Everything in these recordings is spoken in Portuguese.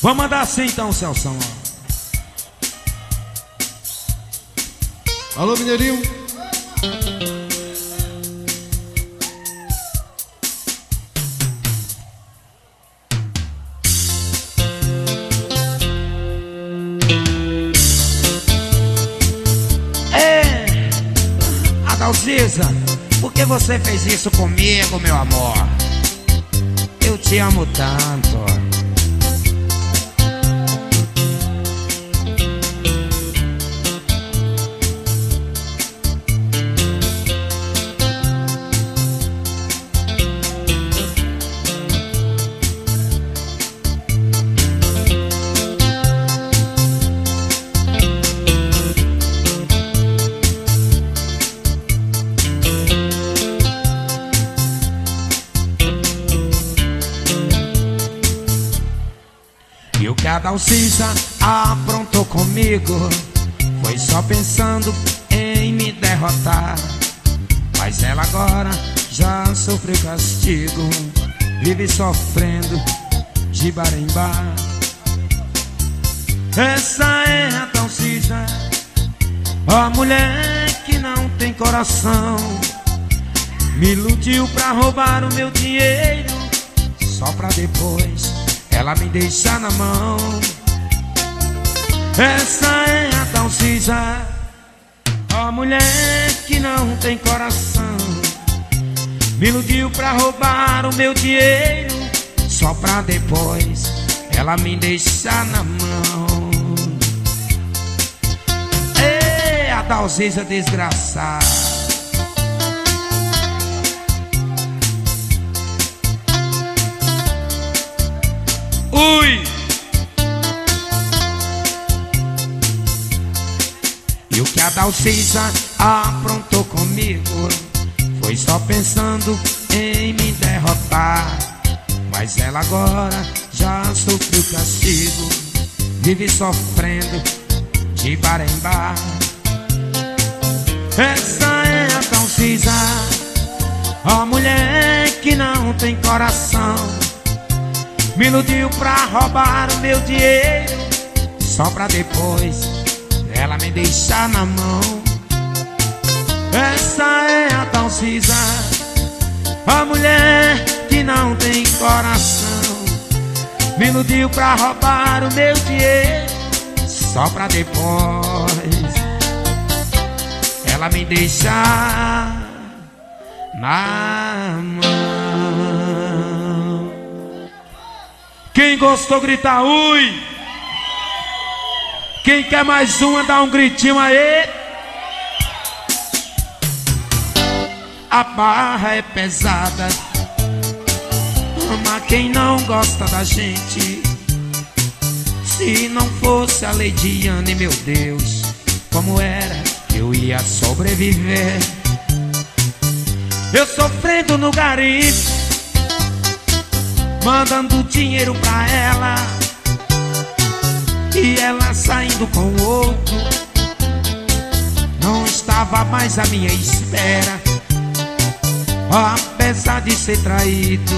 Vamos mandar assim então, Celção. Alô, Mineirinho. Adalcisa, por que você fez isso comigo, meu amor? Eu te amo tanto. E o que a Dalcisa aprontou comigo foi só pensando em me derrotar. Mas ela agora já sofreu castigo, vive sofrendo de bar em bar. Essa é a Dalcisa, a mulher que não tem coração. Me iludiu pra roubar o meu dinheiro, só pra depois ela me deixa na mão. Essa é a Dalcisa, a mulher que não tem coração. Me iludiu pra roubar o meu dinheiro, só pra depois ela me deixar na mão. Ei, a Dalcisa desgraçada. Ui! E o que a Dalcisa aprontou comigo foi só pensando em me derrotar. Mas ela agora já sofreu castigo, vive sofrendo de bar em bar. Essa é a Dalcisa, a mulher que não tem coração. Me iludiu pra roubar o meu dinheiro, só pra depois ela me deixar na mão. Essa é a Dalcisa, a mulher que não tem coração. Me iludiu pra roubar o meu dinheiro, só pra depois ela me deixar na mão. Quem gostou grita ui. Quem quer mais uma dá um gritinho aí. A barra é pesada, ama quem não gosta da gente. Se não fosse a Leidiane, meu Deus, como era que eu ia sobreviver? Eu sofrendo no garimpo, mandando dinheiro pra ela, e ela saindo com o outro. Não estava mais à minha espera, apesar de ser traído.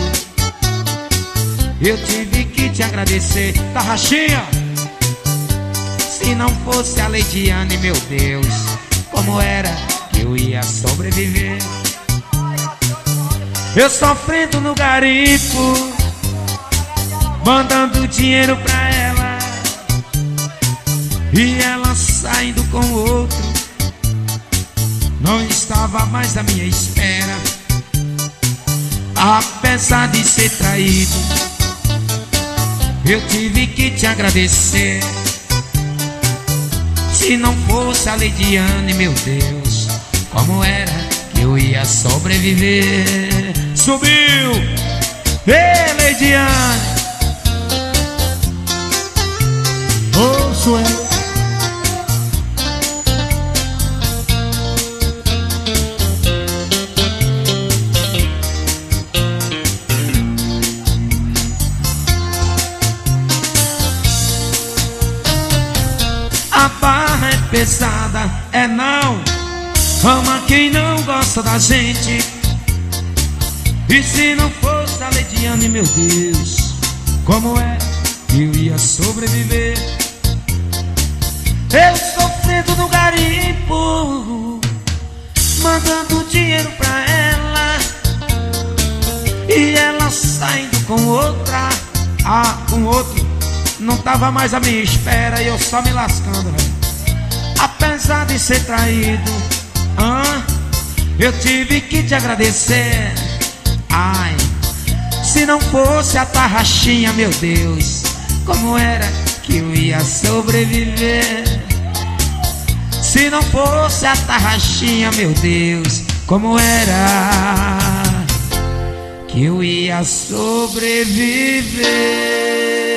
Eu tive que te agradecer, Tarraxinha. Se não fosse a Leidiane, meu Deus, como era que eu ia sobreviver? Eu sofrendo no garimpo, mandando dinheiro pra ela, e ela saindo com outro. Não estava mais à minha espera, apesar de ser traído. Eu tive que te agradecer. Se não fosse a Leidiane, meu Deus, como era que eu ia sobreviver? Subiu! Ei, Leidiane! Ouço eu. A barra é pesada, é não. Ama quem não gosta da gente. E se não fosse a Leidiane, meu Deus, como é que eu ia sobreviver. Eu sofrendo no garimpo, mandando dinheiro pra ela, e ela saindo com outra, com outro. Não tava mais à minha espera e eu só me lascando, velho. Apesar de ser traído, eu tive que te agradecer. Ai, se não fosse a tarraxinha, meu Deus, como era que eu ia sobreviver? Se não fosse a tarraxinha, meu Deus, como era que eu ia sobreviver?